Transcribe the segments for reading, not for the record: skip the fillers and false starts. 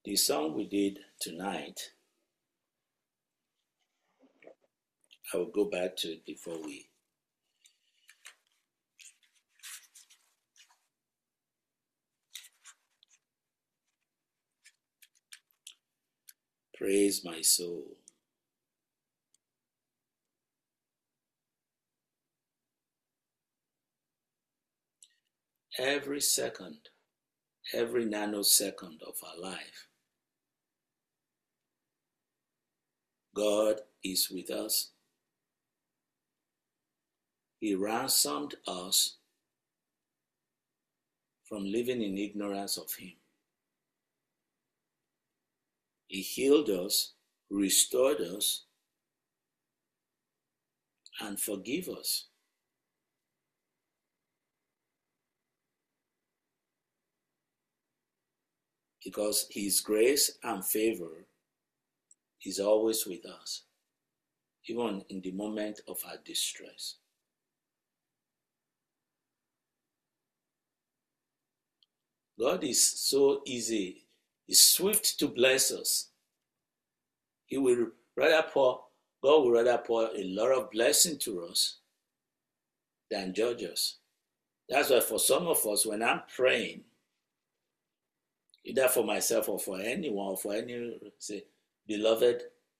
The song we did tonight, I will go back to it before we. Praise my soul. Every second, every nanosecond of our life, God is with us. He ransomed us from living in ignorance of Him. He healed us, restored us, and forgave us. Because His grace and favor is always with us, even in the moment of our distress. God is so easy, He's swift to bless us. God will rather pour a lot of blessing to us than judge us. That's why for some of us, when I'm praying, either for myself or for anyone or for anyone, say, beloved,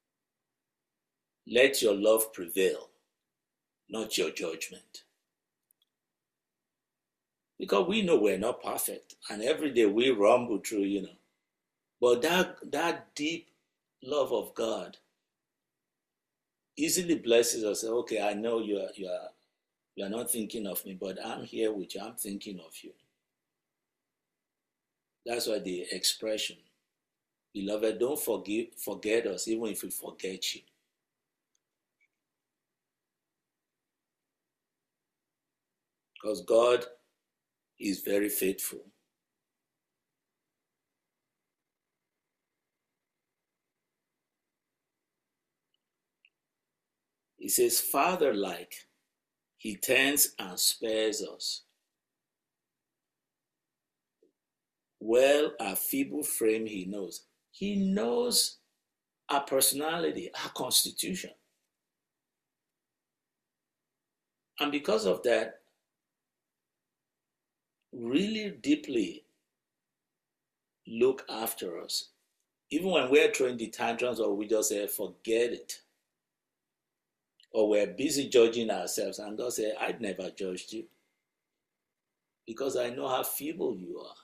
let your love prevail, not your judgment. Because we know we're not perfect, and every day we rumble through, But that deep love of God easily blesses us. Okay, I know you are not thinking of me, but I'm here with you. I'm thinking of you. That's why the expression, beloved, don't forget us, even if we forget you. Because God is very faithful. He says, Father-like, He tends and spares us. Well, our feeble frame He knows. He knows our personality, our constitution. And because of that, really deeply look after us. Even when we're throwing the tantrums or we just say, forget it. Or we're busy judging ourselves, and God said, I'd never judged you because I know how feeble you are.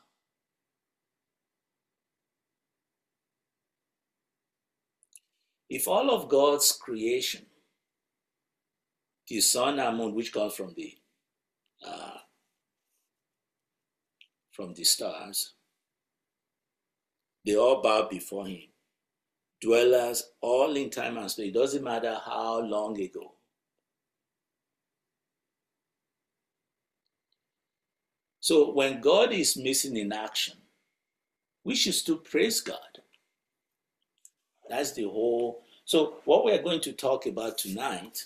If all of God's creation, the sun and moon, which comes from the stars, they all bow before Him, dwellers all in time and space. It doesn't matter how long ago. So when God is missing in action, we should still praise God. That's the whole. So what we're going to talk about tonight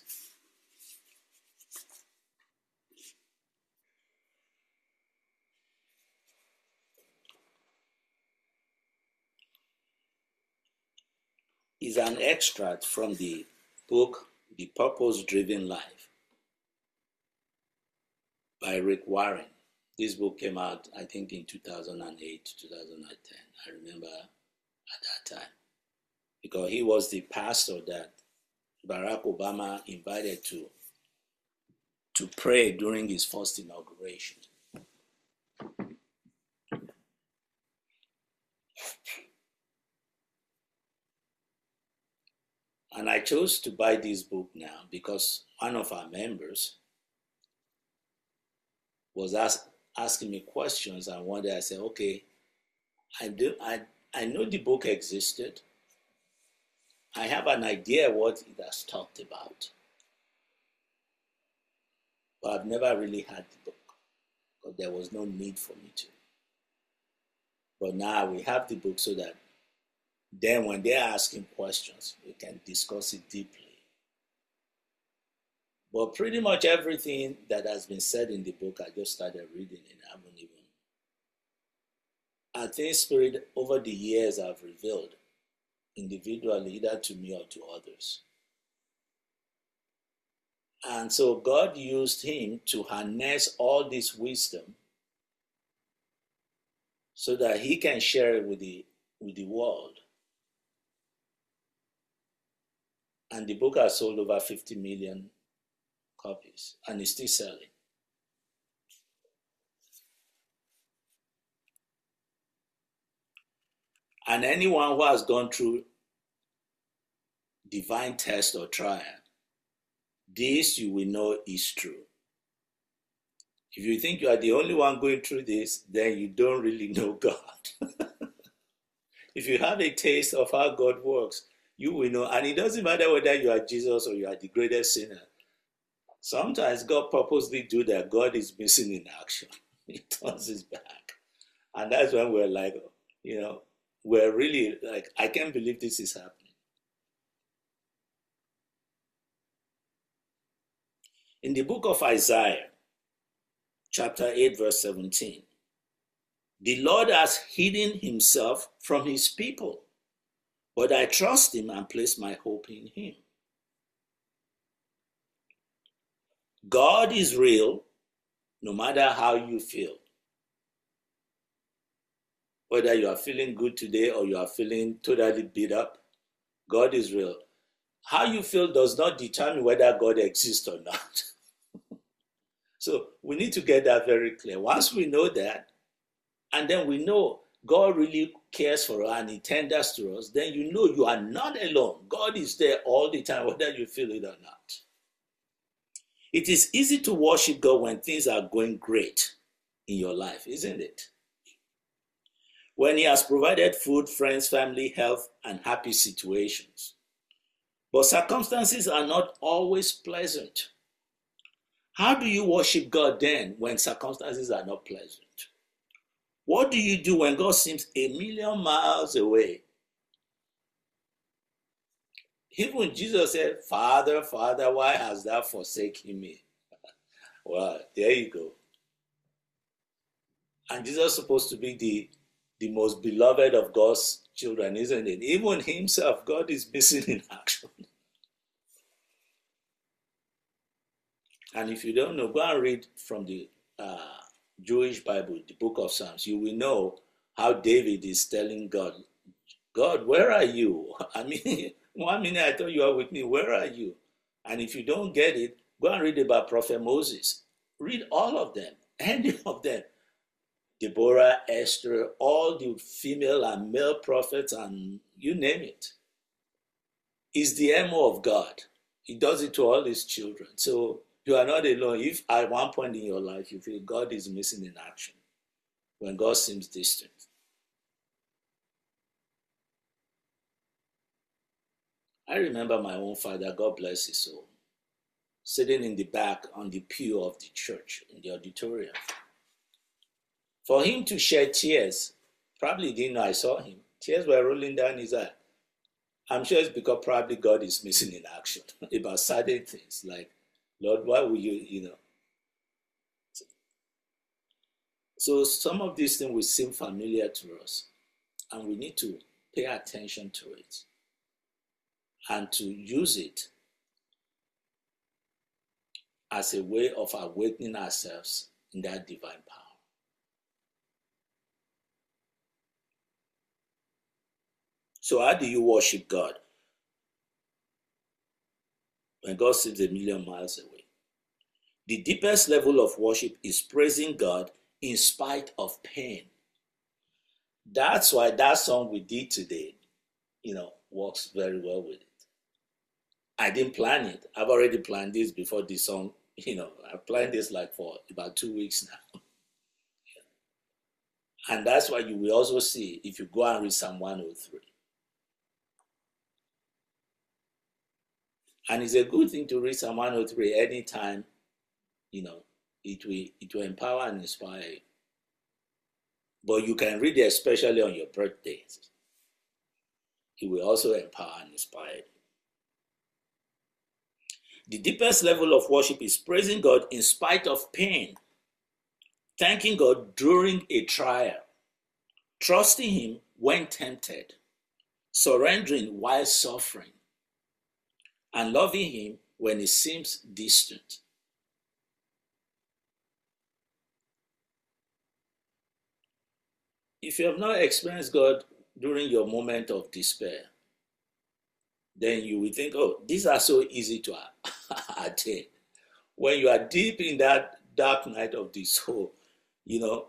is an extract from the book, The Purpose-Driven Life by Rick Warren. This book came out, I think, in 2008, 2010. I remember at that time. Because he was the pastor that Barack Obama invited to pray during his first inauguration. And I chose to buy this book now because one of our members was asking me questions, and one day I said, okay, I know the book existed. I have an idea what it has talked about. But I've never really had the book because there was no need for me to. But now we have the book so that then when they're asking questions, we can discuss it deeply. But pretty much everything that has been said in the book, I just started reading it. are things Spirit over the years have revealed individually, either to me or to others. And so God used him to harness all this wisdom so that he can share it with the world. And the book has sold over 50 million copies and is still selling. And anyone who has gone through divine test or trial, this you will know is true. If you think you are the only one going through this, then you don't really know God. If you have a taste of how God works, you will know. And it doesn't matter whether you are Jesus or you are the greatest sinner. Sometimes God purposely do that. God is missing in action. He turns his back. And that's when we're like, we're really like, I can't believe this is happening. In the book of Isaiah, chapter 8, verse 17, the Lord has hidden himself from his people, but I trust him and place my hope in him. God is real no matter how you feel. Whether you are feeling good today or you are feeling totally beat up, God is real. How you feel does not determine whether God exists or not. So we need to get that very clear. Once we know that, and then we know God really cares for us and he tenders to us, then you know you are not alone. God is there all the time, whether you feel it or not. It is easy to worship God when things are going great in your life, isn't it? When he has provided food, friends, family, health, and happy situations. But circumstances are not always pleasant. How do you worship God then when circumstances are not pleasant? What do you do when God seems a million miles away? Even Jesus said, Father, Father, why hast thou forsaken me? Well, there you go. And Jesus is supposed to be the most beloved of God's children, isn't it? Even himself, God is missing in action. And if you don't know, go and read from the Jewish Bible, the book of Psalms. You will know how David is telling God, God, where are you? I mean, 1 minute I thought you are with me. Where are you? And if you don't get it, go and read about Prophet Moses. Read all of them, any of them. Deborah, Esther, all the female and male prophets, and you name it. It's the MO of God. He does it to all his children. So you are not alone. If at one point in your life you feel God is missing in action, when God seems distant. I remember my own father, God bless his soul, sitting in the back on the pew of the church, in the auditorium. For him to shed tears, probably didn't know I saw him. Tears were rolling down his eye. I'm sure it's because probably God is missing in action about certain things. Like, Lord, why will you. So some of these things will seem familiar to us, and we need to pay attention to it and to use it as a way of awakening ourselves in that divine power. So how do you worship God when God seems a million miles away? The deepest level of worship is praising God in spite of pain. That's why that song we did today, works very well with it. I didn't plan it. I've already planned this before the song, I planned this like for about 2 weeks now. And that's why you will also see if you go and read Psalm 103. And it's a good thing to read Psalm 103 anytime, it will empower and inspire you. But you can read it especially on your birthdays. It will also empower and inspire you. The deepest level of worship is praising God in spite of pain, thanking God during a trial, trusting him when tempted, surrendering while suffering, and loving him when he seems distant. If you have not experienced God during your moment of despair, then you will think, oh, these are so easy to attain. When you are deep in that dark night of the soul, you know,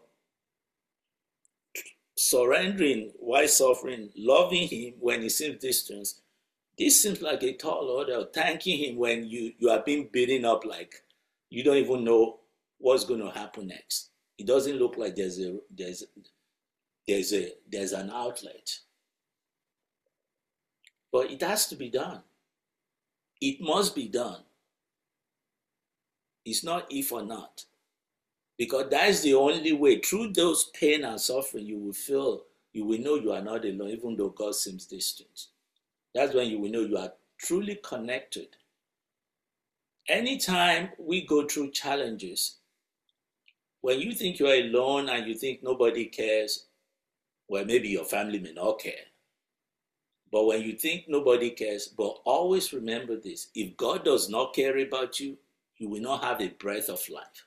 surrendering while suffering, loving him when he seems distant, this seems like a tall order. Thanking him when you are being beaten up, like you don't even know what's going to happen next. It doesn't look like there's an outlet. But it has to be done. It must be done. It's not if or not. Because that is the only way. Through those pain and suffering, you will know you are not alone, even though God seems distant. That's when you will know you are truly connected. Anytime we go through challenges, when you think you are alone and you think nobody cares, well, maybe your family may not care. But when you think nobody cares, but always remember this, if God does not care about you, you will not have a breath of life.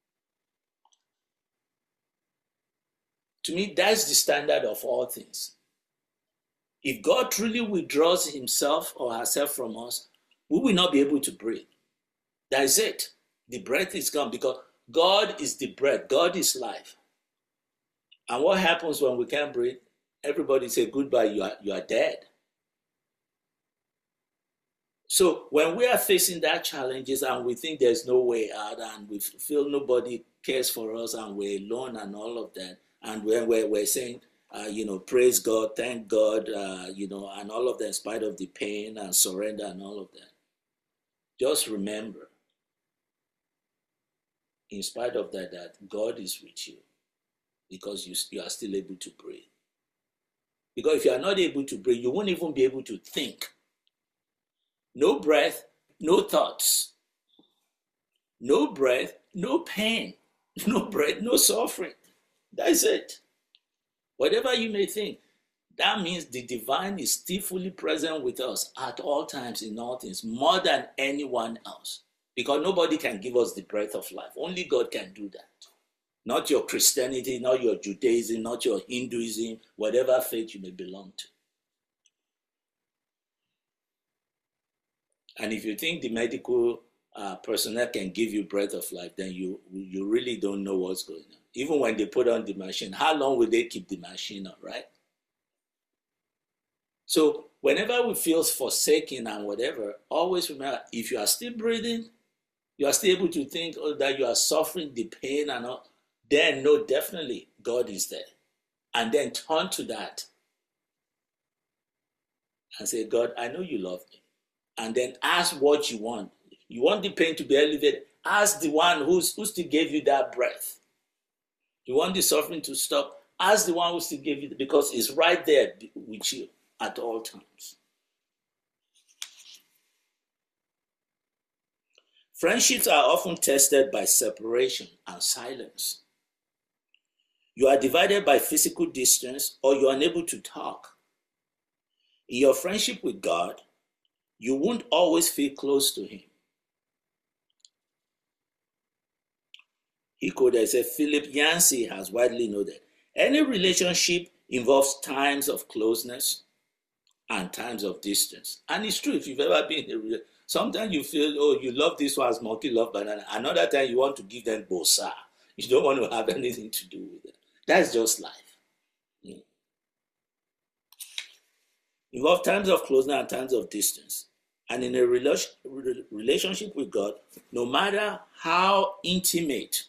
To me, that's the standard of all things. If God truly withdraws himself or herself from us, we will not be able to breathe. That is it. The breath is gone because God is the breath. God is life. And what happens when we can't breathe? Everybody say goodbye, you are dead. So when we are facing that challenges and we think there's no way out and we feel nobody cares for us and we're alone and all of that, and when we're saying, praise God, thank God, and all of that in spite of the pain and surrender and all of that, just remember, in spite of that God is with you because you are still able to breathe. Because if you are not able to breathe, you won't even be able to think. No breath, no thoughts. No breath, no pain. No breath, no suffering. That's it. Whatever you may think, that means the divine is still fully present with us at all times in all things, more than anyone else. Because nobody can give us the breath of life. Only God can do that. Not your Christianity, not your Judaism, not your Hinduism, whatever faith you may belong to. And if you think the medical personnel can give you breath of life, then you really don't know what's going on. Even when they put on the machine, how long will they keep the machine on, right? So whenever we feel forsaken and whatever, always remember, if you are still breathing, you are still able to think that you are suffering the pain and all, then know definitely God is there. And then turn to that and say, God, I know you love me. And then ask what you want. You want the pain to be elevated. Ask the one who still gave you that breath. You want the suffering to stop. Ask the one who still gave you, because it's right there with you at all times. Friendships are often tested by separation and silence. You are divided by physical distance or you are unable to talk. In your friendship with God, you won't always feel close to him. He quoted, said, Philip Yancey has widely noted, any relationship involves times of closeness and times of distance. And it's true, if you've ever been in a relationship, sometimes you feel, oh, you love this one as monkey love banana. Another time you want to give them bosa. You don't want to have anything to do with it. That's just life. Yeah. Involve times of closeness and times of distance. And in a relationship with God, no matter how intimate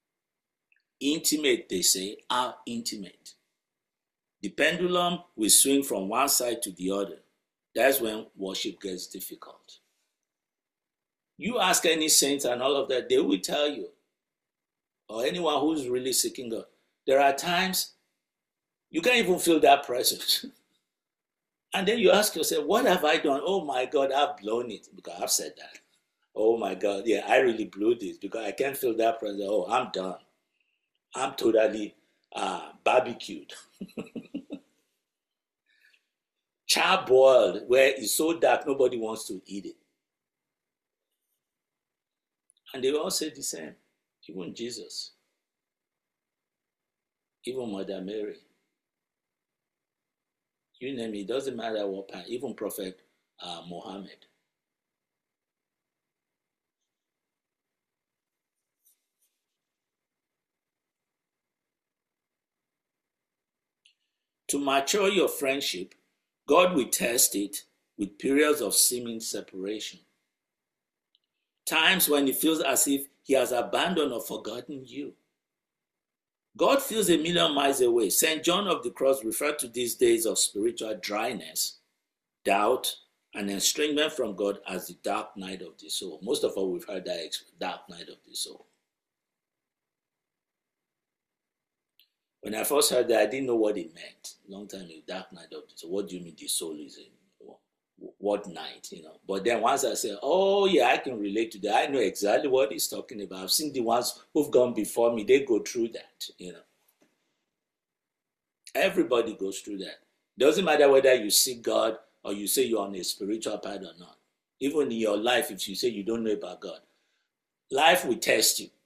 they say, how intimate, the pendulum will swing from one side to the other. That's when worship gets difficult. You ask any saint and all of that, they will tell you, or anyone who's really seeking God, there are times you can't even feel that presence. And then you ask yourself, what have I done? Oh my God, I've blown it, because I've said that. Oh my God, yeah, I really blew this because I can't feel that presence. Oh, I'm done. I'm totally barbecued, char-boiled, where it's so dark nobody wants to eat it. And they all say the same, even Jesus, even Mother Mary. You name it, it doesn't matter what part, even Prophet Muhammad. To mature your friendship, God will test it with periods of seeming separation. Times when it feels as if he has abandoned or forgotten you. God feels a million miles away. St. John of the Cross referred to these days of spiritual dryness, doubt, and estrangement from God as the dark night of the soul. Most of us, we've heard that dark night of the soul. When I first heard that, I didn't know what it meant. Long time ago, dark night of the soul. What do you mean the soul is in? What night, But then once I said, oh yeah, I can relate to that. I know exactly what he's talking about. I've seen the ones who've gone before me, they go through that, Everybody goes through that. Doesn't matter whether you seek God or you say you're on a spiritual path or not. Even in your life, if you say you don't know about God, life will test you,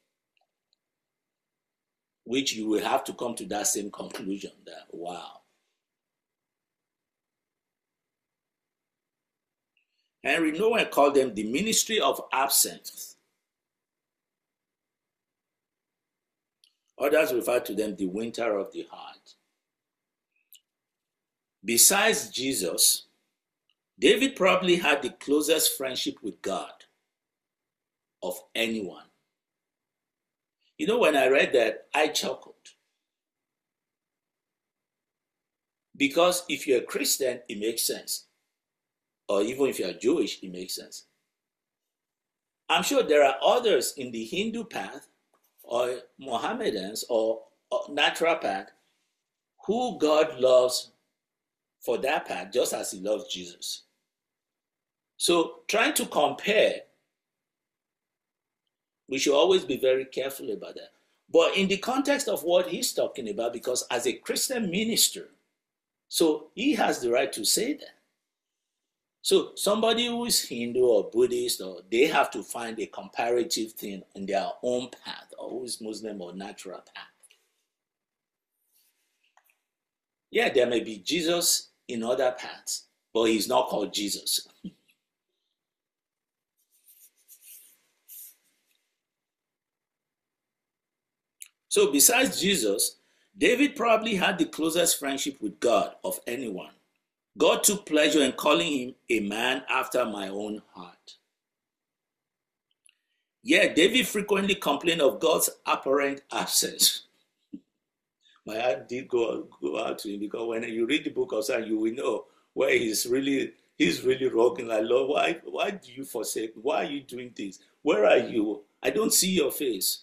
which you will have to come to that same conclusion that, wow. Henry Nouwen called them the ministry of absence. Others refer to them the winter of the heart. Besides Jesus, David probably had the closest friendship with God of anyone. When I read that, I chuckled. Because if you're a Christian, it makes sense. Or even if you're Jewish, it makes sense. I'm sure there are others in the Hindu path or Mohammedans or natural path who God loves for that path just as he loves Jesus. So trying to compare, we should always be very careful about that. But in the context of what he's talking about, because as a Christian minister, so he has the right to say that. So somebody who is Hindu or Buddhist, or they have to find a comparative thing in their own path, or who is Muslim or natural path. Yeah, there may be Jesus in other paths, but he's not called Jesus. So besides Jesus, David probably had the closest friendship with God of anyone. God took pleasure in calling him a man after my own heart. Yeah, David frequently complained of God's apparent absence. My heart did go out to him, because when you read the book of Psalms, you will know where he's really rocking like, Lord, why do you forsake me? Why are you doing this? Where are you? I don't see your face.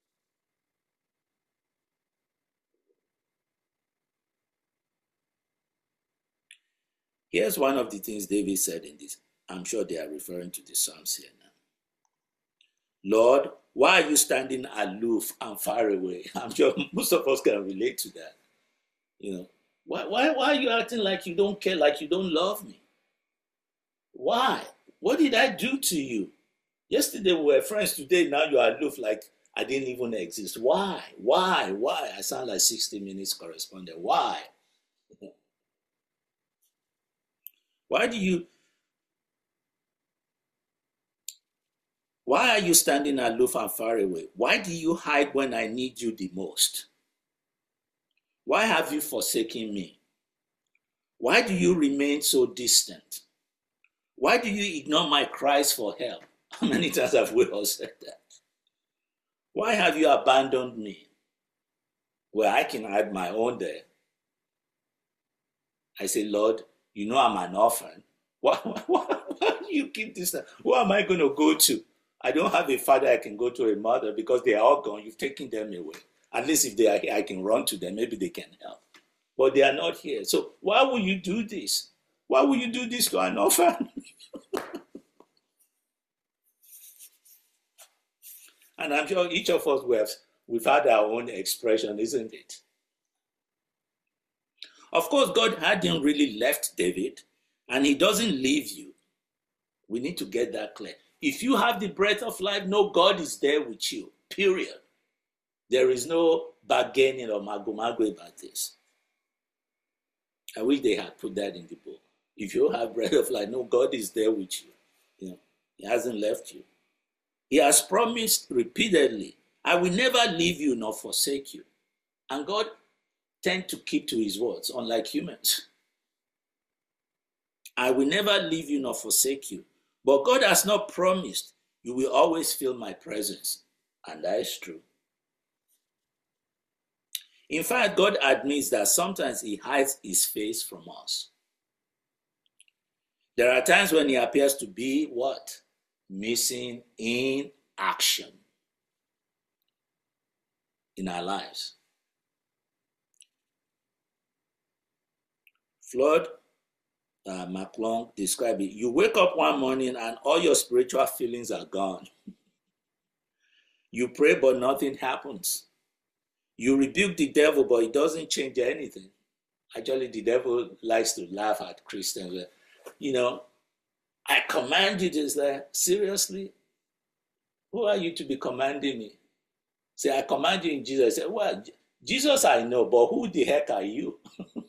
Here's one of the things David said in this. I'm sure they are referring to the Psalms here now. Lord, why are you standing aloof and far away? I'm sure most of us can relate to that. Why are you acting like you don't care, like you don't love me? Why? What did I do to you? Yesterday we were friends, today now you are aloof like I didn't even exist. Why? I sound like 60 Minutes correspondent. Why? Why are you standing aloof and far away? Why do you hide when I need you the most? Why have you forsaken me? Why do you remain so distant? Why do you ignore my cries for help? How many times have we all said that? Why have you abandoned me? Well, I can add my own there. I say, Lord, you know I'm an orphan. Why do you keep this? Who am I going to go to? I don't have a father I can go to, a mother, because they are all gone. You've taken them away. At least if they are here, I can run to them. Maybe they can help. But they are not here. So why would you do this? Why would you do this to an orphan? And I'm sure each of us, we've had our own expression, isn't it? Of course, God hadn't really left David, and he doesn't leave you. We need to get that clear. If you have the breath of life, no, God is there with you, period. There is no bargaining or mago-mago about this. I wish they had put that in the book. If you have breath of life, no, God is there with you. He hasn't left you. He has promised repeatedly, I will never leave you nor forsake you. And God tends to keep to his words, unlike humans. I will never leave you nor forsake you. But God has not promised you will always feel my presence. And that is true. In fact, God admits that sometimes he hides his face from us. There are times when he appears to be what? Missing in action in our lives. Floyd McClung described it. You wake up one morning and all your spiritual feelings are gone. You pray, but nothing happens. You rebuke the devil, but it doesn't change anything. Actually, the devil likes to laugh at Christians. I command you this. Like, seriously? Who are you to be commanding me? Say, I command you in Jesus. Say, well, Jesus I know, but who the heck are you?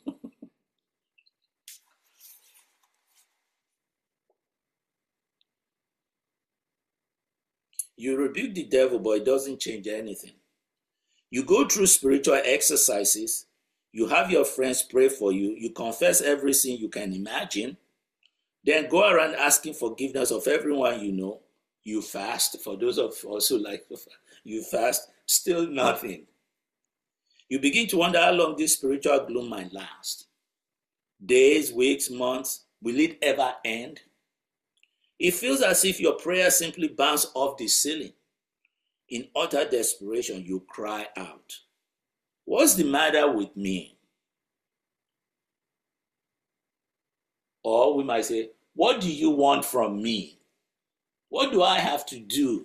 You rebuke the devil, but it doesn't change anything. You go through spiritual exercises. You have your friends pray for you. You confess every sin you can imagine. Then go around asking forgiveness of everyone you know. You fast. For those of us who like you fast, still nothing. You begin to wonder how long this spiritual gloom might last. Days, weeks, months. Will it ever end? It feels as if your prayer simply bounce off the ceiling. In utter desperation, you cry out, what's the matter with me? Or we might say, what do you want from me? What do I have to do?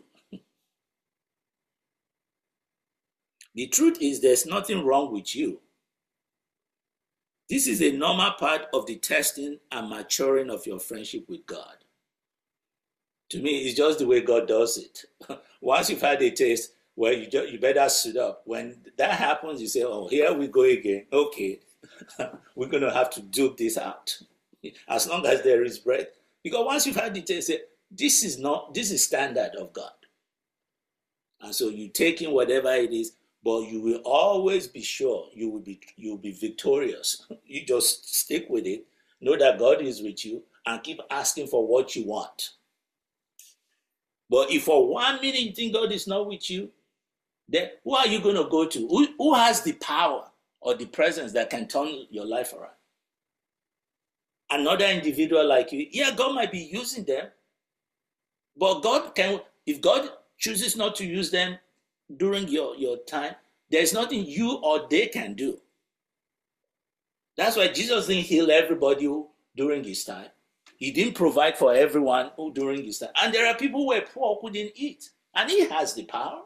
The truth is, there's nothing wrong with you. This is a normal part of the testing and maturing of your friendship with God. To me, it's just the way God does it. Once you've had a taste, well, you better suit up. When that happens, you say, oh, here we go again. Okay, we're going to have to duke this out. As long as there is breath. Because once you've had the taste, say, this is standard of God. And so you take in whatever it is, but you will always be sure you'll be victorious. You just stick with it. Know that God is with you and keep asking for what you want. But if for 1 minute you think God is not with you, then who are you going to go to? Who has the power or the presence that can turn your life around? Another individual like you. Yeah, God might be using them, but God can, if God chooses not to use them during your time, there's nothing you or they can do. That's why Jesus didn't heal everybody during his time. He didn't provide for everyone during his time. And there are people who were poor who didn't eat. And he has the power.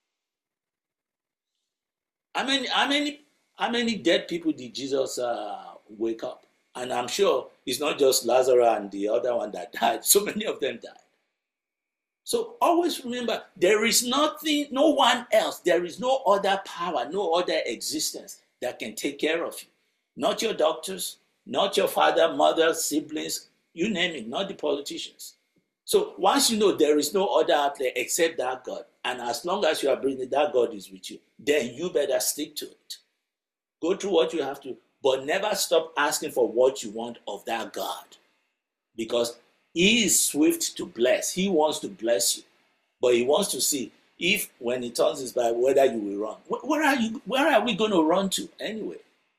How many dead people did Jesus wake up? And I'm sure it's not just Lazarus and the other one that died. So many of them died. So always remember, there is nothing, no one else, there is no other power, no other existence that can take care of you. Not your doctors, not your father, mother, siblings, you name it, not the politicians. So once you know there is no other out there except that God, and as long as you are breathing, that God is with you, then you better stick to it. Go through what you have to, but never stop asking for what you want of that God. Because he is swift to bless. He wants to bless you. But he wants to see if when he turns his back, whether you will run. Where are we going to run to anyway?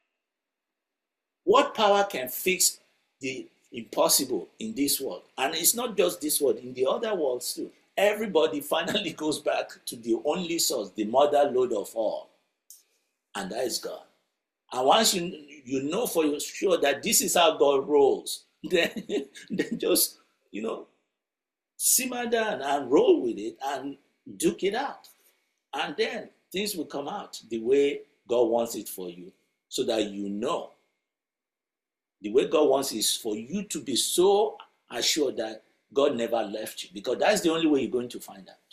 What power can fix the impossible in this world? And it's not just this world, in the other worlds too. Everybody finally goes back to the only source, the mother lode of all. And that is God. And once you know for sure that this is how God rolls, then just, simmer down and roll with it and duke it out. And then things will come out the way God wants it for you, so that you know The way God wants is for you to be so assured that God never left you, because that's the only way you're going to find out.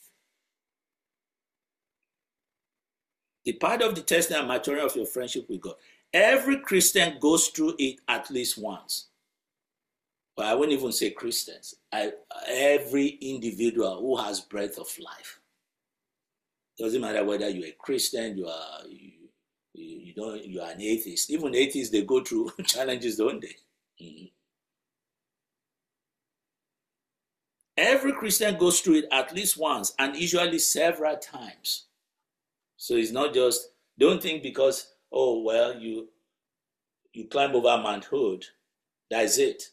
The part of the testing and maturing of your friendship with God. Every Christian goes through it at least once. But I wouldn't even say Christians. Every individual who has breath of life. Doesn't matter whether you're a Christian, you are an atheist. Even atheists, they go through challenges, don't they? Mm-hmm. Every Christian goes through it at least once, and usually several times. So it's not just, don't think because, oh, well, you climb over Mount Hood, that's it.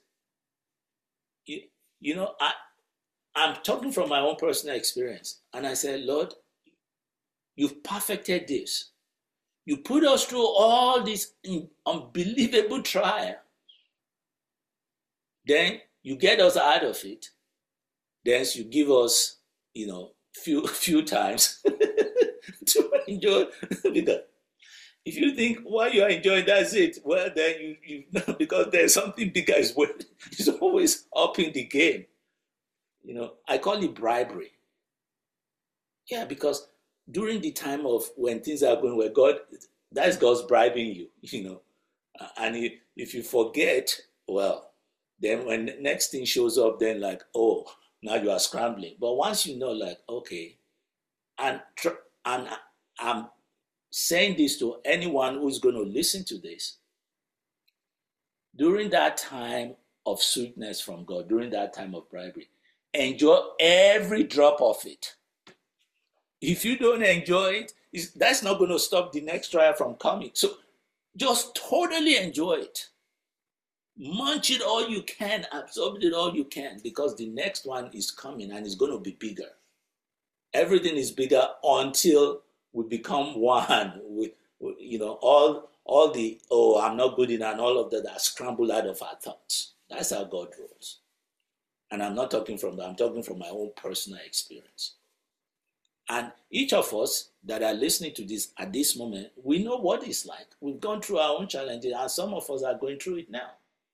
I'm talking from my own personal experience. And I said, Lord, you've perfected this. You put us through all this unbelievable trial. Then you get us out of it. Then you give us, few times to enjoy. Because if you think while you are enjoying, that's it, well, then you because there's something bigger is always up in the game. I call it bribery. Yeah, because during the time of when things are going well, that's God's bribing you, And if you forget, well, then when the next thing shows up, then like, oh, now you are scrambling. But once you know, like, okay, and I'm saying this to anyone who's going to listen to this, during that time of sweetness from God, during that time of bribery, enjoy every drop of it. If you don't enjoy it, that's not going to stop the next trial from coming. So just totally enjoy it. Munch it all you can, absorb it all you can, because the next one is coming and it's going to be bigger. Everything is bigger until we become one with all the, oh, I'm not good enough, and all of that are scrambled out of our thoughts. That's how God rolls. And I'm not talking from that, I'm talking from my own personal experience. And each of us that are listening to this at this moment, we know what it's like. We've gone through our own challenges, and some of us are going through it now.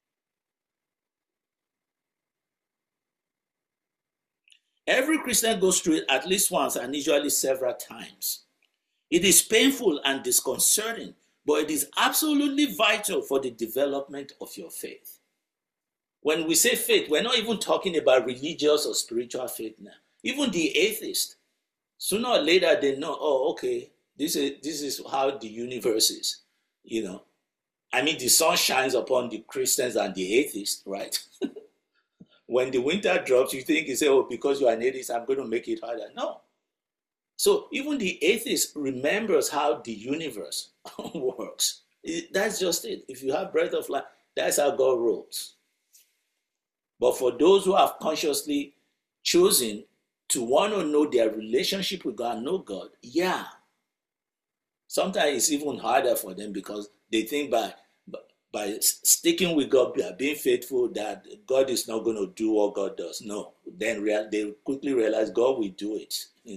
Every Christian goes through it at least once, and usually several times. It is painful and disconcerting, but it is absolutely vital for the development of your faith. When we say faith, we're not even talking about religious or spiritual faith now. Even the atheist, sooner or later they know, oh, okay, this is how the universe is. The sun shines upon the Christians and the atheists, right? When the winter drops, you think you say, oh, because you're an atheist, I'm going to make it harder. No. So even the atheist remembers how the universe works. That's just it. If you have breath of life, that's how God rolls. But for those who have consciously chosen to want to know their relationship with God, know God, yeah. Sometimes it's even harder for them because they think by sticking with God, by being faithful, that God is not going to do what God does. No. Then they quickly realize God will do it.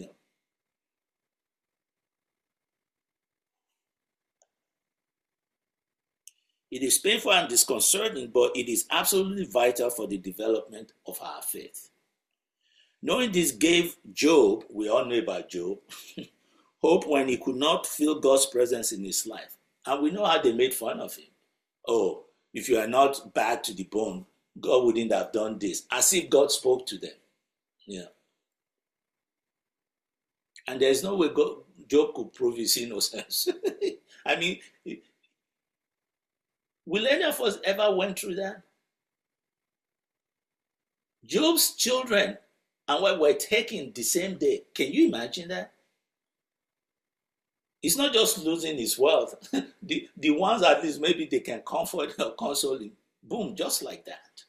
It is painful and disconcerting, but it is absolutely vital for the development of our faith. Knowing this gave Job, we all know about Job, hope when he could not feel God's presence in his life. And we know how they made fun of him. Oh, if you are not bad to the bone, God wouldn't have done this. As if God spoke to them. And there's no way Job could prove his innocence. Will any of us ever went through that? Job's children and what were taken the same day. Can you imagine that? It's not just losing his wealth. the ones at least maybe they can comfort or console him. Boom, just like that.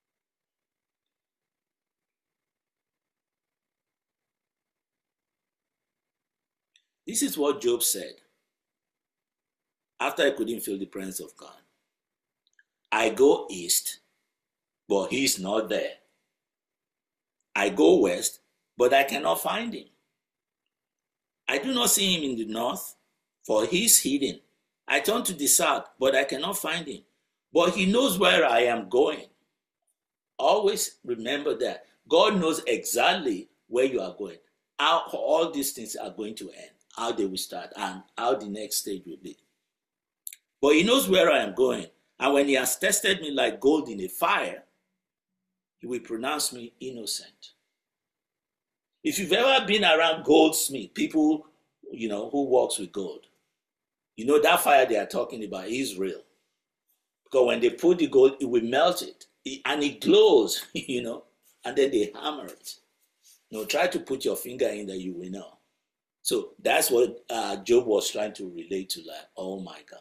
This is what Job said after I couldn't feel the presence of God. I go east, but he's not there. I go west, but I cannot find him. I do not see him in the north, for he is hidden. I turn to the south, but I cannot find him. But he knows where I am going. Always remember that. God knows exactly where you are going, how all these things are going to end, how they will start, and how the next stage will be. But he knows where I am going. And when he has tested me like gold in a fire, he will pronounce me innocent. If you've ever been around goldsmith, people, who works with gold, that fire they are talking about is real. Because when they put the gold, it will melt it. And it glows, and then they hammer it. Try to put your finger in there, you will know. So that's what Job was trying to relate to, like, oh my God.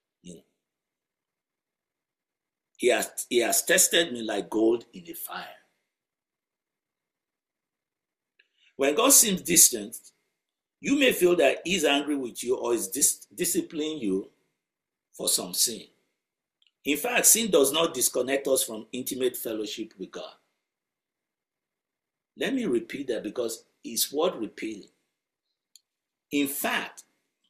He has tested me like gold in a fire. When God seems distant, you may feel that he's angry with you or is disciplining you for some sin. In fact, sin does not disconnect us from intimate fellowship with God. Let me repeat that because it's worth repeating. In fact,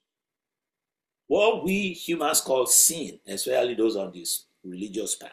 what we humans call sin, especially those on this religious path,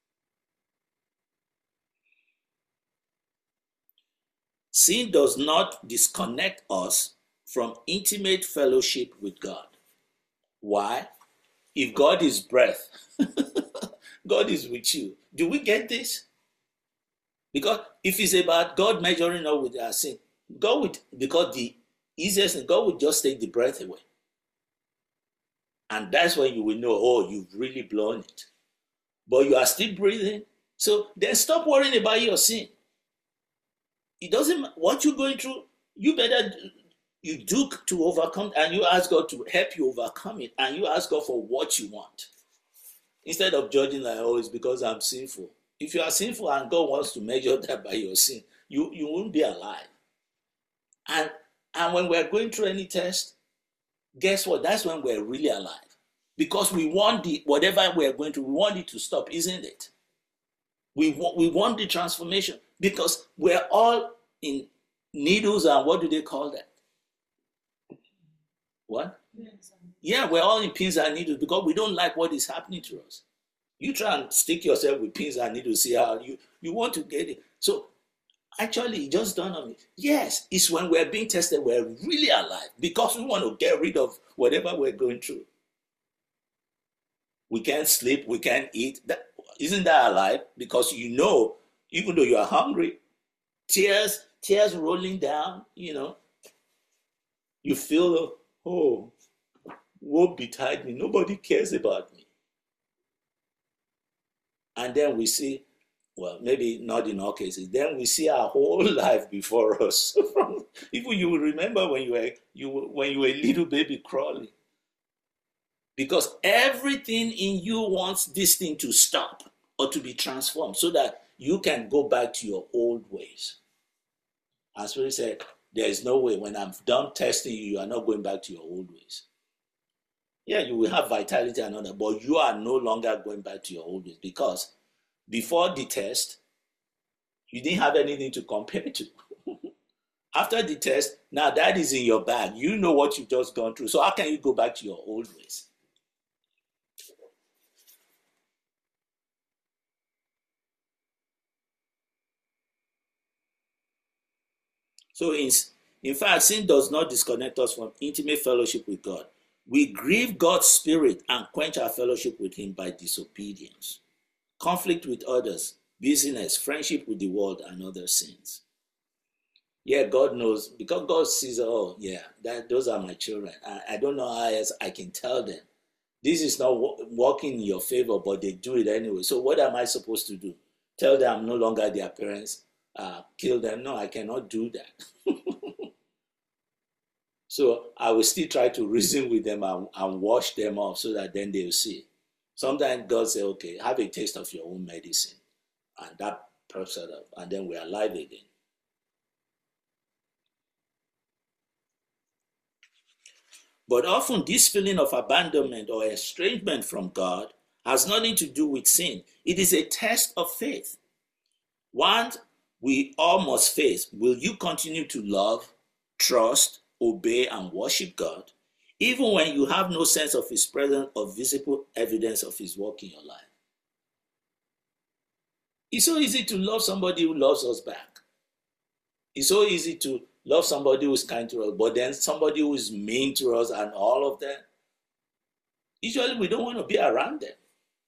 sin does not disconnect us from intimate fellowship with God. Why? If God is breath, God is with you. Do we get this? Because if it's about God measuring up with our sin, because the easiest thing, God would just take the breath away. And that's when you will know, oh, you've really blown it. But you are still breathing. So then stop worrying about your sin. It doesn't matter what you're going through. You do to overcome, and you ask God to help you overcome it, and you ask God for what you want. Instead of judging like, oh, it's because I'm sinful. If you are sinful and God wants to measure that by your sin, you won't be alive. And when we're going through any test, guess what? That's when we're really alive. Because we want whatever we're going through, we want it to stop, isn't it? We want the transformation because we're all in needles and what do they call that? What? Yeah, we're all in pins and needles because we don't like what is happening to us. You try and stick yourself with pins and needles, see how you want to get it. So actually, it just dawned on me. Yes, it's when we're being tested, we're really alive because we want to get rid of whatever we're going through. We can't sleep, we can't eat. Isn't that alive? Because even though you are hungry, tears rolling down, you feel, oh, woe betide me. Nobody cares about me. And then we see, well, maybe not in all cases, then we see our whole life before us. Even you will remember when you were a little baby crawling. Because everything in you wants this thing to stop or to be transformed so that you can go back to your old ways. As Spirit said, there is no way. When I'm done testing you, you are not going back to your old ways. Yeah, you will have vitality and all that, but you are no longer going back to your old ways because before the test, you didn't have anything to compare to. After the test, now that is in your bag. You know what you've just gone through. So how can you go back to your old ways? So in fact, sin does not disconnect us from intimate fellowship with God. We grieve God's spirit and quench our fellowship with him by disobedience, conflict with others, busyness, friendship with the world, and other sins. Yeah, God knows, because God sees, oh, yeah, those are my children. I don't know how else I can tell them. This is not working in your favor, but they do it anyway. So what am I supposed to do? Tell them I'm no longer their parents? Kill them? No, I cannot do that. So I will still try to reason with them and wash them off so that then they'll see. Sometimes God says, okay, have a taste of your own medicine. And that perks it up. And then we're alive again. But often this feeling of abandonment or estrangement from God has nothing to do with sin. It is a test of faith. One we all must face. Will you continue to love, trust, obey, and worship God, even when you have no sense of his presence or visible evidence of his work in your life? It's so easy to love somebody who loves us back. It's so easy to love somebody who's kind to us, but then somebody who is mean to us and all of that, usually we don't want to be around them.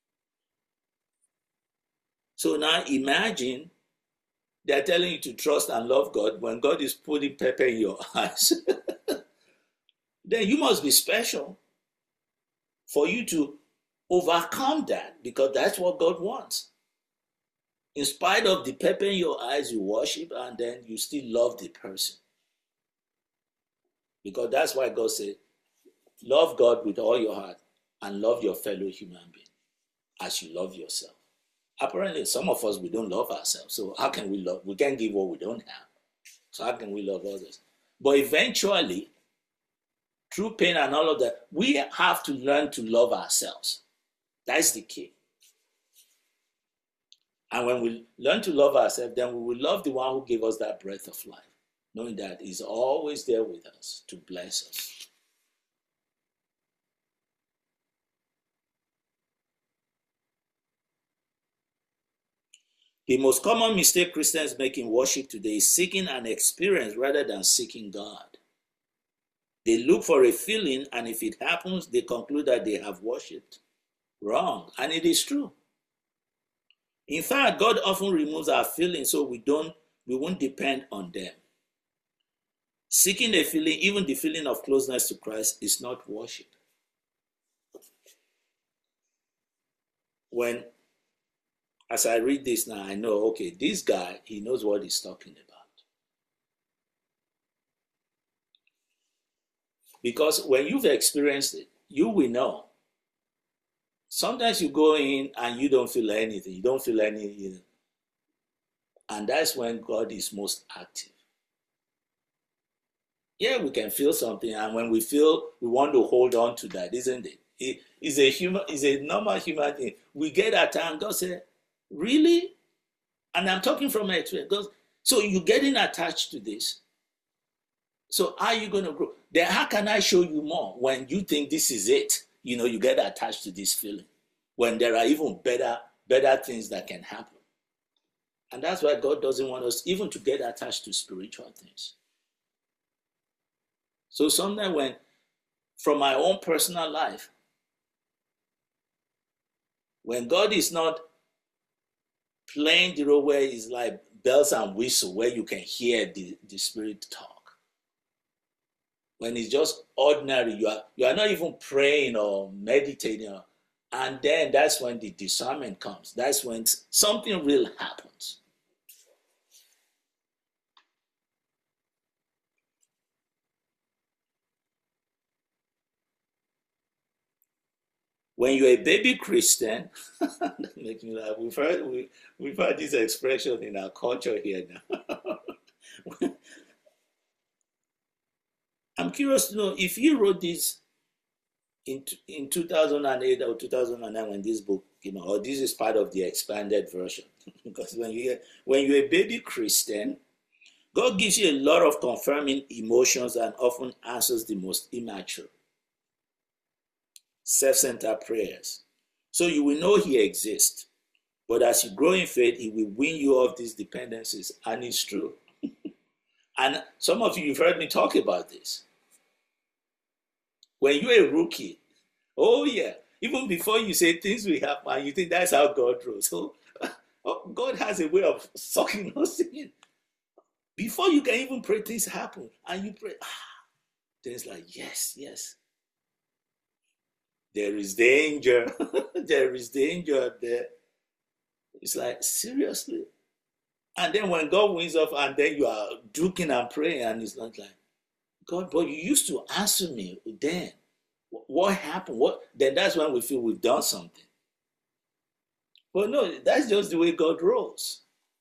So now imagine they're telling you to trust and love God when God is putting pepper in your eyes. Then you must be special for you to overcome that, because that's what God wants. In spite of the pepper in your eyes, you worship and then you still love the person. Because that's why God said, love God with all your heart and love your fellow human being as you love yourself. Apparently, some of us, we don't love ourselves. So how can we love? We can't give what we don't have. So how can we love others? But eventually, through pain and all of that, we have to learn to love ourselves. That's the key. And when we learn to love ourselves, then we will love the one who gave us that breath of life, knowing that he's always there with us to bless us. The most common mistake Christians make in worship today is seeking an experience rather than seeking God. They look for a feeling, and if it happens, they conclude that they have worshipped. Wrong, and it is true. In fact, God often removes our feelings so we won't depend on them. Seeking a feeling, even the feeling of closeness to Christ, is not worship. As I read this now, I know, okay, this guy, he knows what he's talking about. Because when you've experienced it, you will know. Sometimes you go in and you don't feel anything. You don't feel any, and that's when God is most active. Yeah, we can feel something, and when we feel, we want to hold on to that, isn't it? It's a normal human thing. We get attacked, and God said, really? And I'm talking from my experience. So you're getting attached to this. So how are you going to grow? Then how can I show you more when you think this is it? You get attached to this feeling when there are even better things that can happen. And that's why God doesn't want us even to get attached to spiritual things. So sometimes from my own personal life, when God is not playing the role where it's like bells and whistles, where you can hear the Spirit talk. When it's just ordinary, you are not even praying or meditating, and then that's when the discernment comes. That's when something real happens. When you're a baby Christian, that makes me laugh. We've heard this expression in our culture here now. I'm curious to know if you wrote this in 2008 or 2009 when this book came out, or this is part of the expanded version. Because when you're a baby Christian, God gives you a lot of confirming emotions and often answers the most immature, self-centered prayers. So you will know he exists. But as you grow in faith, he will wean you off these dependencies. And it's true. And some of you've heard me talk about this. When you're a rookie, oh yeah, even before you say things will happen, you think that's how God rolls. So God has a way of sucking us in. Before you can even pray, things happen. And you pray, then it's like, yes. There is danger. There is danger there. It's like, seriously? And then when God wins off and then you are duking and praying and it's not like, God, but you used to answer me then. What happened? Then that's when we feel we've done something. But no, that's just the way God rolls.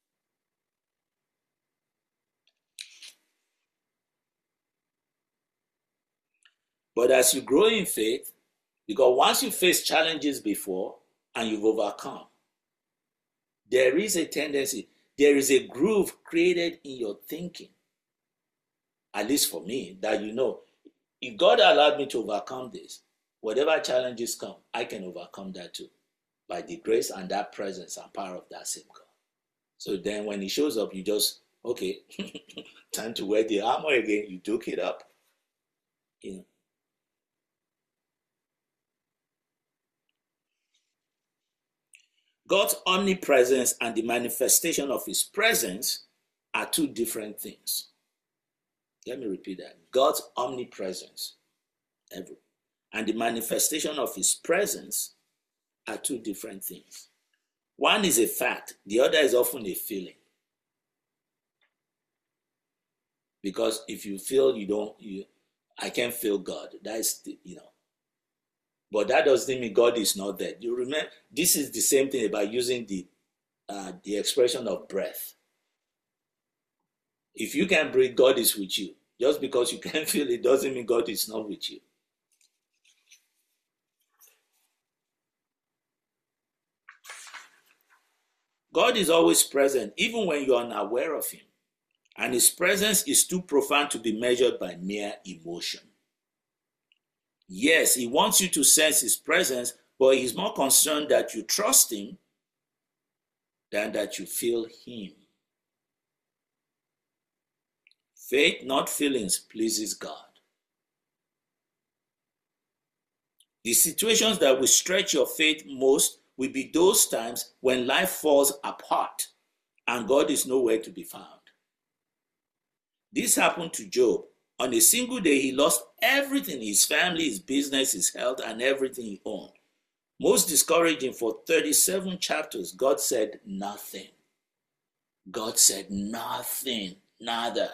But as you grow in faith, because once you face challenges before and you've overcome, there is a tendency, there is a groove created in your thinking, at least for me, that if God allowed me to overcome this, whatever challenges come, I can overcome that too, by the grace and that presence and power of that same God. So then when he shows up, you just, okay, time to wear the armor again. You took it up. You know. God's omnipresence and the manifestation of his presence are two different things. Let me repeat that. God's omnipresence and the manifestation of his presence are two different things. One is a fact, the other is often a feeling. Because if you feel I can't feel God, that's, but that doesn't mean God is not there. You remember, this is the same thing about using the expression of breath. If you can breathe, God is with you. Just because you can't feel it doesn't mean God is not with you. God is always present, even when you are unaware of him. And his presence is too profound to be measured by mere emotion. Yes, he wants you to sense his presence, but he's more concerned that you trust him than that you feel him. Faith, not feelings, pleases God. The situations that will stretch your faith most will be those times when life falls apart and God is nowhere to be found. This happened to Job. On a single day, he lost everything, his family, his business, his health, and everything he owned. Most discouraging, for 37 chapters, God said nothing. God said nothing, nada.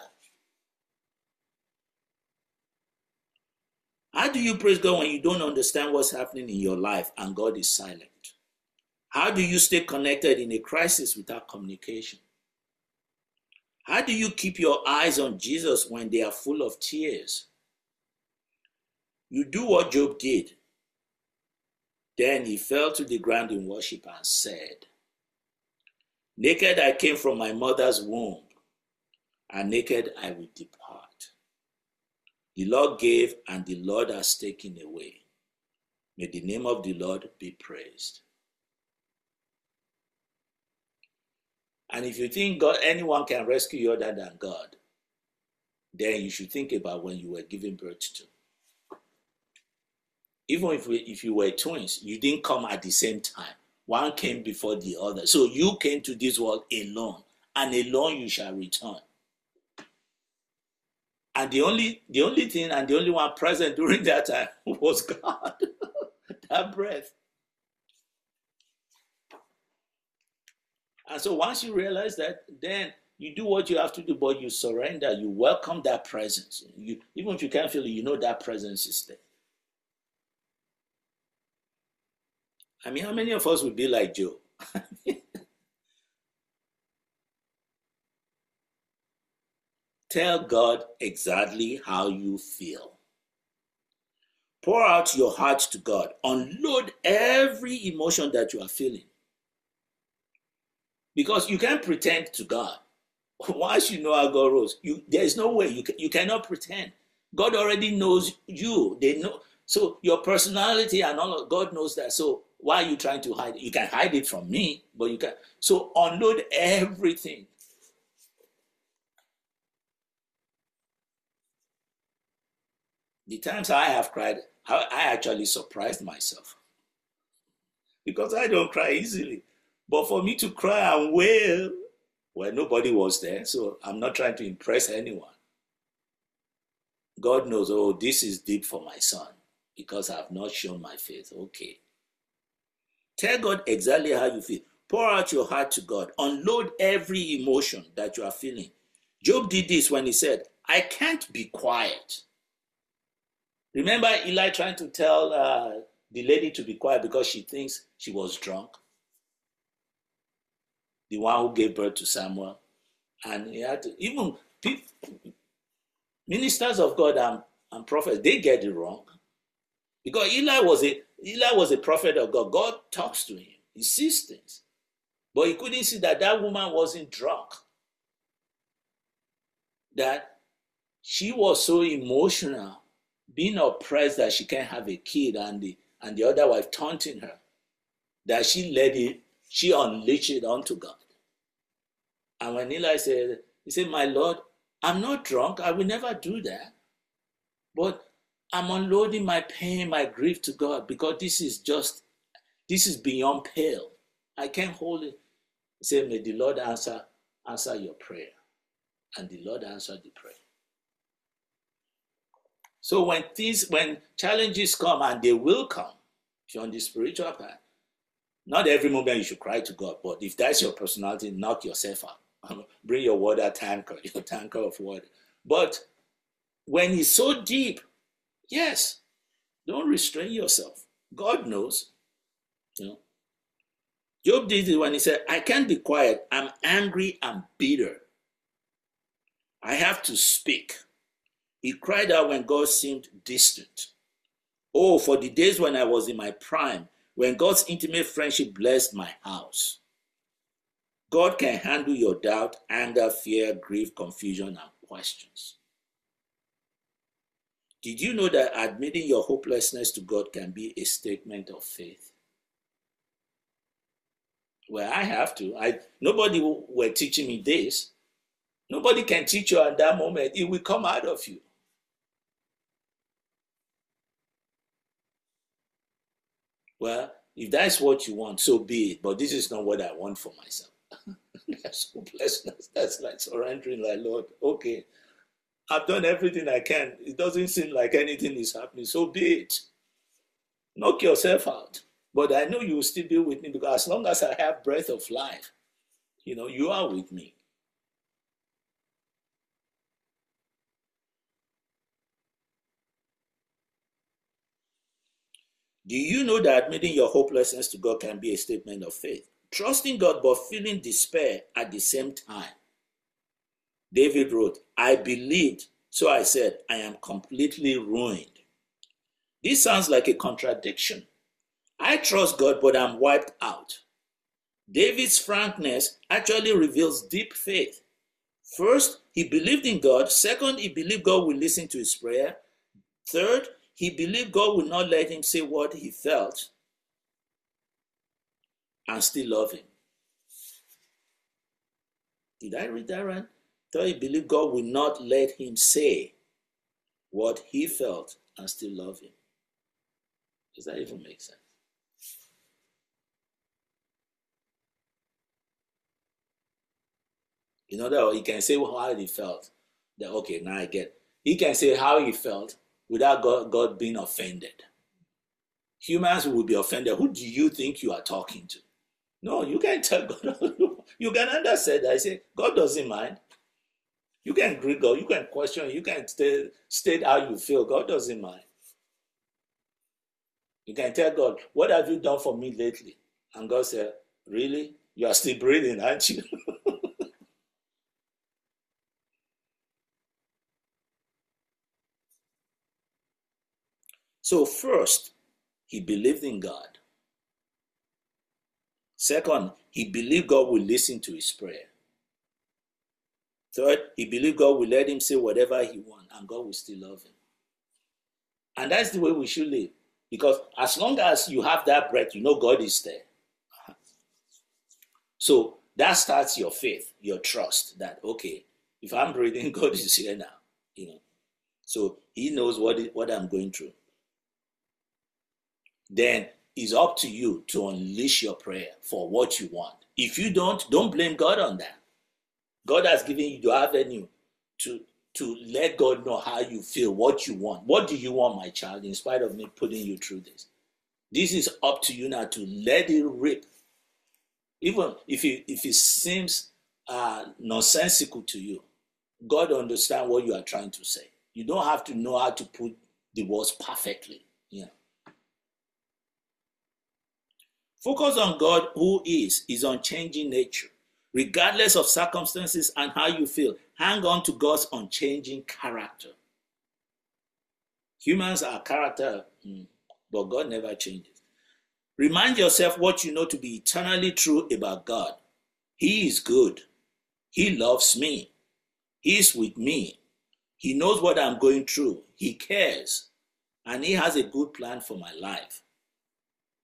How do you praise God when you don't understand what's happening in your life and God is silent? How do you stay connected in a crisis without communication? How do you keep your eyes on Jesus when they are full of tears? You do what Job did. Then he fell to the ground in worship and said, naked I came from my mother's womb, and naked I will depart. The Lord gave, and the Lord has taken away. May the name of the Lord be praised. And if you think anyone can rescue you other than God, then you should think about when you were giving birth to. Even if you were twins, you didn't come at the same time. One came before the other. So you came to this world alone, and alone you shall return. And the only thing and the only one present during that time was God. That breath. And so once you realize that, then you do what you have to do, but you surrender, you welcome that presence. Even if you can't feel it, you know that presence is there. I mean, how many of us would be like Job? Tell God exactly how you feel. Pour out your heart to God. Unload every emotion that you are feeling. Because you can't pretend to God. Once you know how God rolls, there is no way you cannot pretend. God already knows you. They know. So your personality and all of God knows that. So why are you trying to hide it? You can hide it from me, but you can. So unload everything. The times I have cried, I actually surprised myself. Because I don't cry easily. But for me to cry and wail, well, nobody was there, so I'm not trying to impress anyone. God knows, oh, this is deep for my son because I have not shown my faith. Okay. Tell God exactly how you feel. Pour out your heart to God. Unload every emotion that you are feeling. Job did this when he said, I can't be quiet. Remember Eli trying to tell the lady to be quiet because she thinks she was drunk? The one who gave birth to Samuel. And he had to, even people, ministers of God and prophets, they get it wrong. Because Eli was a prophet of God. God talks to him. He sees things. But he couldn't see that woman wasn't drunk. That she was so emotional, being oppressed that she can't have a kid, and the other wife taunting her, that she unleashed it onto God. And when Eli said, he said, my Lord, I'm not drunk. I will never do that. But I'm unloading my pain, my grief to God, because this is beyond pale. I can't hold it. He said, may the Lord answer your prayer. And the Lord answered the prayer. So when challenges come, and they will come, if you're on the spiritual path, not every moment you should cry to God, but if that's your personality, knock yourself out. Bring your water tanker, your tanker of water. But when it's so deep, yes, don't restrain yourself. God knows. Job did it when he said, I can't be quiet. I'm angry and bitter. I have to speak. He cried out when God seemed distant. Oh, for the days when I was in my prime, when God's intimate friendship blessed my house. God can handle your doubt, anger, fear, grief, confusion, and questions. Did you know that admitting your hopelessness to God can be a statement of faith? Well, I have to. Nobody were teaching me this. Nobody can teach you at that moment. It will come out of you. Well, if that's what you want, so be it. But this is not what I want for myself. That's hopelessness. That's like surrendering, like, Lord, okay, I've done everything I can. It doesn't seem like anything is happening. So be it. Knock yourself out. But I know you will still be with me, because as long as I have breath of life, you are with me. Do you know that admitting your hopelessness to God can be a statement of faith? Trusting God but feeling despair at the same time. David wrote, I believed, so I said, I am completely ruined. This sounds like a contradiction. I trust God, but I'm wiped out. David's frankness actually reveals deep faith. First, he believed in God. Second, he believed God would listen to his prayer. Third, he believed God would not let him say what he felt and still love him. Did I read that right? Third, he believed God would not let him say what he felt and still love him. Does that even make sense? That he can say how he felt. That, okay, now I get. He can say how he felt without God being offended. Humans will be offended. Who do you think you are talking to? No, you can't tell God. You can understand that. I say, God doesn't mind. You can greet God. You can question. You can state how you feel. God doesn't mind. You can tell God, what have you done for me lately? And God said, really? You are still breathing, aren't you? So first, he believed in God. Second, he believed God would listen to his prayer. Third, he believed God would let him say whatever he wants, and God will still love him. And that's the way we should live. Because as long as you have that breath, God is there. So that starts your faith, your trust that, okay, if I'm breathing, God is here now. So he knows what I'm going through. Then it's up to you to unleash your prayer for what you want. If you don't blame God on that. God has given you the avenue to let God know how you feel, what you want. What do you want, my child, in spite of me putting you through this? This is up to you now to let it rip. Even if it seems nonsensical to you, God understands what you are trying to say. You don't have to know how to put the words perfectly. Focus on God, who is His unchanging nature. Regardless of circumstances and how you feel, hang on to God's unchanging character. Humans are character, but God never changes. Remind yourself what you know to be eternally true about God. He is good. He loves me. He is with me. He knows what I'm going through. He cares. And He has a good plan for my life.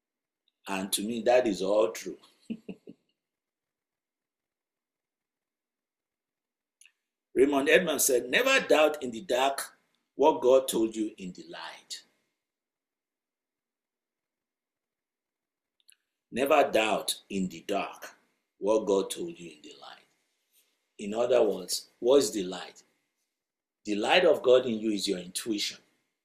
And to me, that is all true. Raymond Edmonds said, never doubt in the dark what God told you in the light. Never doubt in the dark what God told you in the light. In other words, what is the light? The light of God in you is your intuition.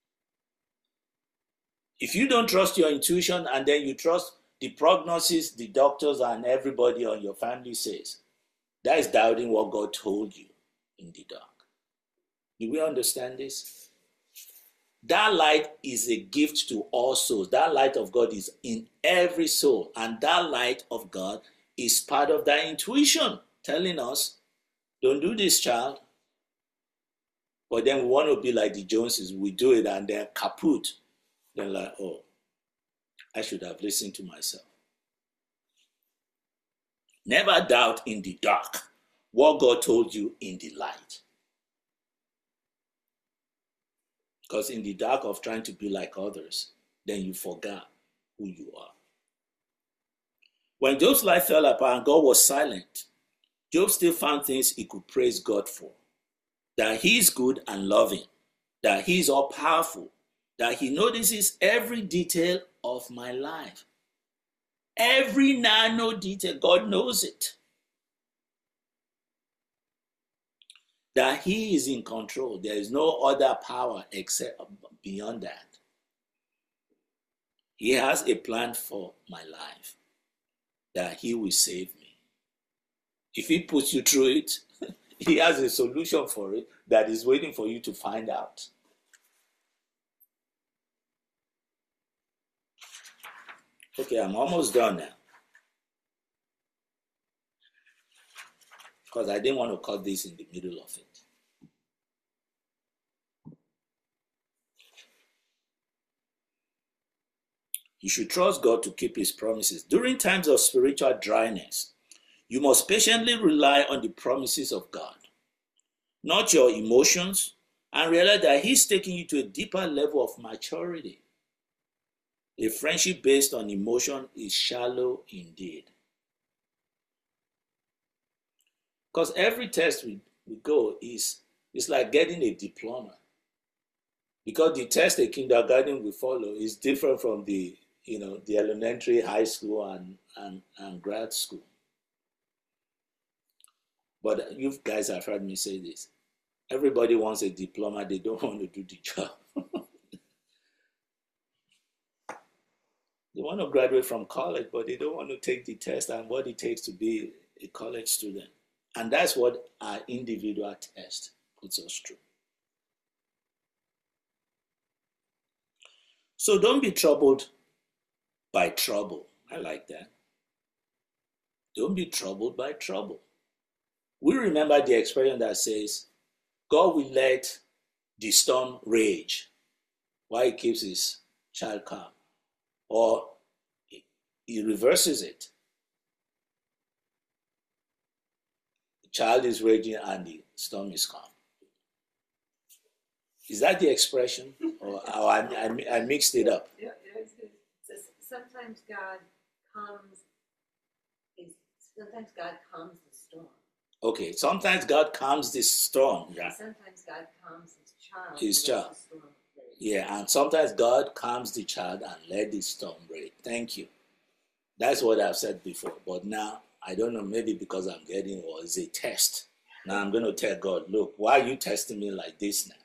If you don't trust your intuition and then you trust the prognosis the doctors and everybody on your family says, that is doubting what God told you in the dark. Do we understand this? That light is a gift to all souls. That light of God is in every soul. And that light of God is part of that intuition telling us, don't do this, child. But then we want to be like the Joneses. We do it and then kaput. Then like, oh, I should have listened to myself. Never doubt in the dark what God told you in the light. Because in the dark of trying to be like others, then you forgot who you are. When Job's life fell apart and God was silent, Job still found things he could praise God for. That he is good and loving, that he is all powerful, that he notices every detail of my life. Every nano detail, God knows it. That he is in control. There is no other power except beyond that. He has a plan for my life, that he will save me. If he puts you through it, he has a solution for it that is waiting for you to find out. Okay, I'm almost done now. Because I didn't want to cut this in the middle of it. You should trust God to keep his promises. During times of spiritual dryness, you must patiently rely on the promises of God, not your emotions, and realize that he's taking you to a deeper level of maturity. A friendship based on emotion is shallow indeed. Because every test we go is like getting a diploma. Because the test a kindergarten will follow is different from the elementary, high school, and grad school. But you guys have heard me say this. Everybody wants a diploma. They don't want to do the job. They want to graduate from college, but they don't want to take the test and what it takes to be a college student. And that's what our individual test puts us through. So don't be troubled by trouble. I like that. Don't be troubled by trouble. We remember the expression that says, God will let the storm rage while he keeps his child calm. Or he reverses it. The child is raging and the storm is calm. Is that the expression? Or I mixed it up? Yeah, sometimes God calms the storm. Okay, sometimes God calms the storm. Yeah. Sometimes God calms his child. His child. Yeah, and sometimes God calms the child and let the storm rage. Thank you. That's what I've said before. But now, I don't know, maybe because I'm getting, or it's a test. Now I'm going to tell God, look, why are you testing me like this now?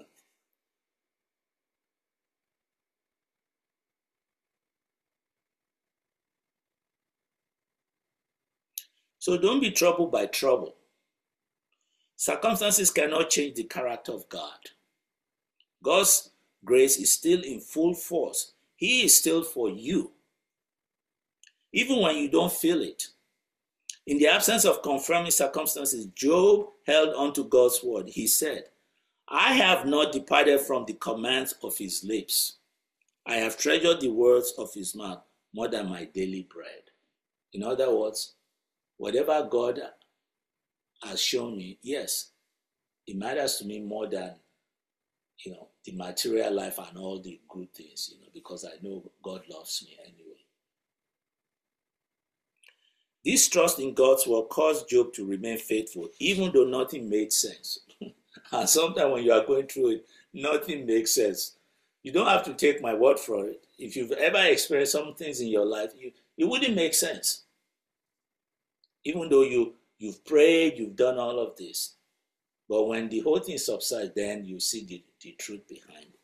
So don't be troubled by trouble. Circumstances cannot change the character of God. God's grace is still in full force. He is still for you, even when you don't feel it. In the absence of confirming circumstances, Job held on to God's word. He said, I have not departed from the commands of his lips. I have treasured the words of his mouth more than my daily bread. In other words, whatever God has shown me, yes, it matters to me more than, the material life and all the good things, because I know God loves me anyway. This trust in God's word caused Job to remain faithful, even though nothing made sense. And sometimes when you are going through it, nothing makes sense. You don't have to take my word for it. If you've ever experienced some things in your life, it wouldn't make sense. Even though you've prayed, you've done all of this. But when the whole thing subsides, then you see the truth behind it.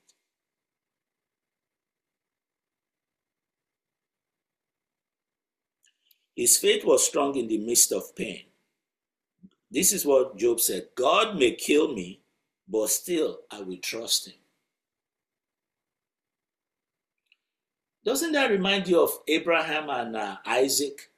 His faith was strong in the midst of pain. This is what Job said: God may kill me, but still I will trust him. Doesn't that remind you of Abraham and Isaac?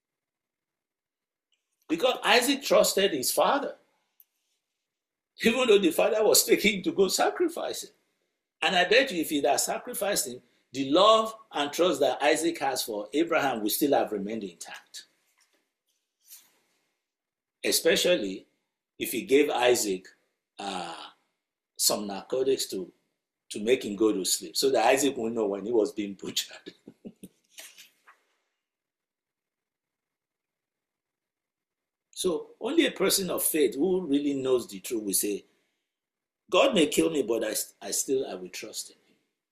Because Isaac trusted his father, even though the father was taking him to go sacrifice him. And I bet you if he'd have sacrificed him, the love and trust that Isaac has for Abraham will still have remained intact. Especially if he gave Isaac some narcotics to make him go to sleep, so that Isaac won't know when he was being butchered. So only a person of faith who really knows the truth will say, God may kill me, but I will trust in him.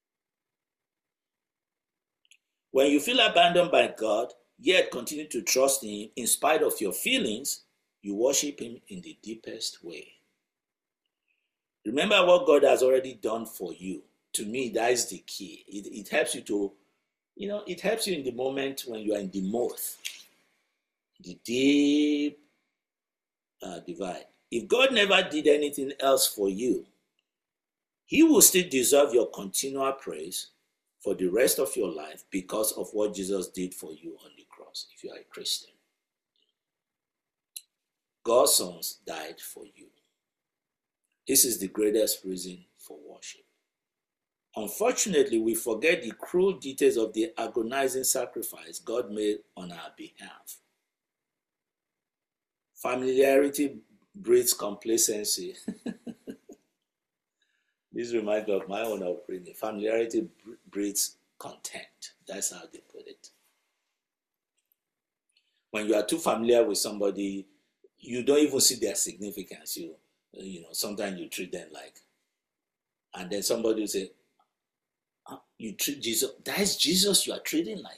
When you feel abandoned by God, yet continue to trust in him in spite of your feelings, you worship him in the deepest way. Remember what God has already done for you. To me, that is the key. It helps you to, it helps you in the moment when you are in the mirth, the deep divide. If God never did anything else for you, he will still deserve your continual praise for the rest of your life because of what Jesus did for you on the cross, if you are a Christian. God's sons died for you. This is the greatest reason for worship. Unfortunately, we forget the cruel details of the agonizing sacrifice God made on our behalf. Familiarity breeds complacency. This reminds me of my own upbringing. Familiarity breeds contempt. That's how they put it. When you are too familiar with somebody, you don't even see their significance. Sometimes you treat them like, and then somebody will say, you treat Jesus, that is Jesus you are treating like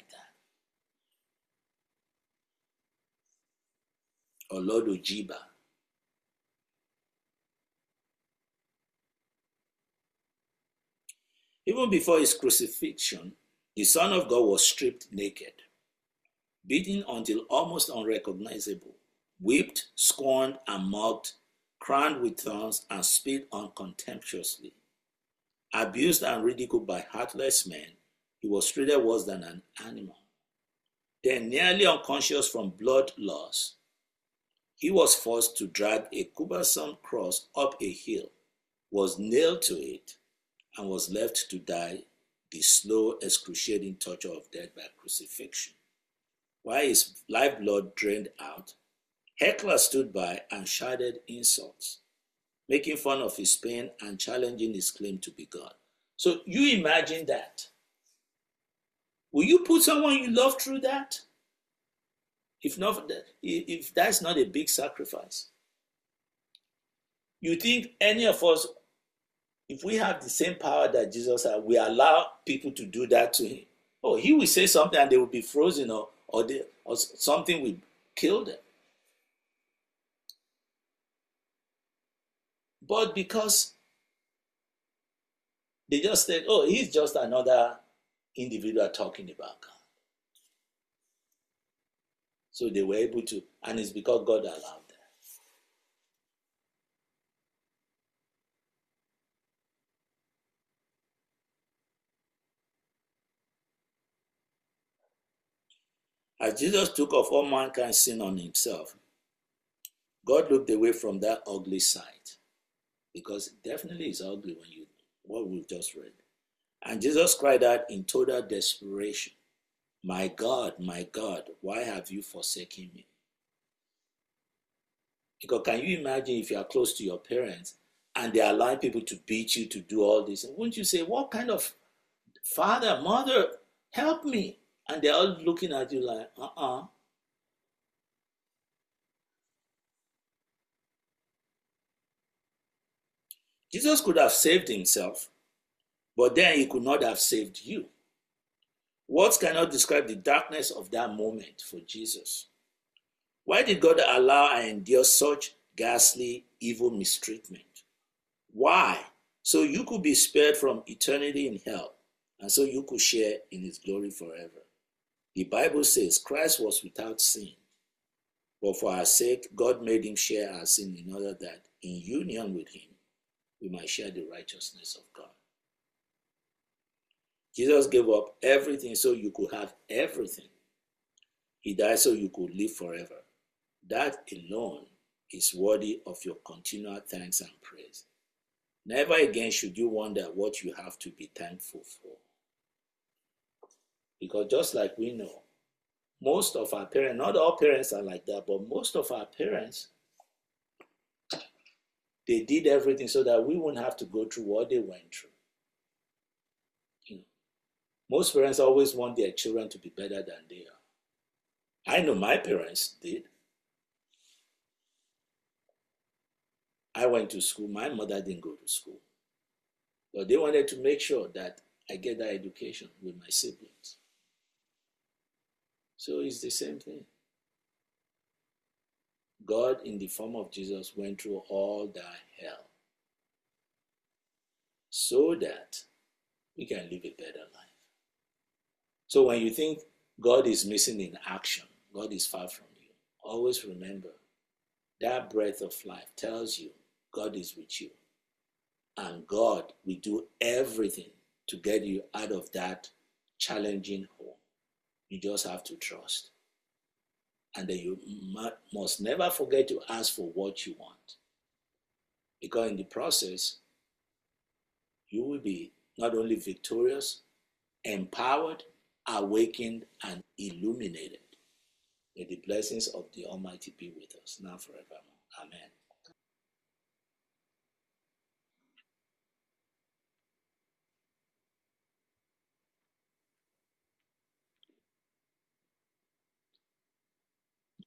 that. Or Lord Ojiba. Even before his crucifixion, the Son of God was stripped naked, beaten until almost unrecognizable, whipped, scorned, and mocked, crowned with thorns, and spit on contemptuously. Abused and ridiculed by heartless men, he was treated worse than an animal. Then, nearly unconscious from blood loss, he was forced to drag a cumbersome cross up a hill, was nailed to it, and was left to die the slow, excruciating torture of death by crucifixion. While his lifeblood drained out, hecklers stood by and shouted insults, making fun of his pain and challenging his claim to be God. So you imagine that. Will you put someone you love through that? If that's not a big sacrifice. You think any of us, if we have the same power that Jesus had, we allow people to do that to him? Oh, he will say something and they will be frozen, or something will kill them. But because they just said, oh, he's just another individual talking about God. So they were able to, and it's because God allowed that. As Jesus took off all mankind's sin on himself, God looked away from that ugly sight, because it definitely is ugly what we've just read. And Jesus cried out in total desperation, my God, why have you forsaken me? Because can you imagine if you are close to your parents and they are allowing people to beat you, to do all this? And wouldn't you say, what kind of father, mother, help me? And they're all looking at you like, Jesus could have saved himself, but then he could not have saved you. Words cannot describe the darkness of that moment for Jesus. Why did God allow and endure such ghastly, evil mistreatment? Why? So you could be spared from eternity in hell, and so you could share in his glory forever. The Bible says Christ was without sin, but for our sake, God made him share our sin in order that in union with him, we might share the righteousness of God. Jesus gave up everything so you could have everything. He died so you could live forever. That alone is worthy of your continual thanks and praise. Never again should you wonder what you have to be thankful for. Because just like we know, most of our parents, not all parents are like that, but most of our parents, they did everything so that we wouldn't have to go through what they went through. Most parents always want their children to be better than they are. I know my parents did. I went to school. My mother didn't go to school. But they wanted to make sure that I get that education with my siblings. So it's the same thing. God, in the form of Jesus, went through all that hell so that we can live a better life. So when you think God is missing in action, God is far from you, always remember that breath of life tells you God is with you. And God will do everything to get you out of that challenging hole. You just have to trust. And then you must never forget to ask for what you want. Because in the process, you will be not only victorious, empowered, awakened, and illuminated. May the blessings of the Almighty be with us now forevermore. Amen.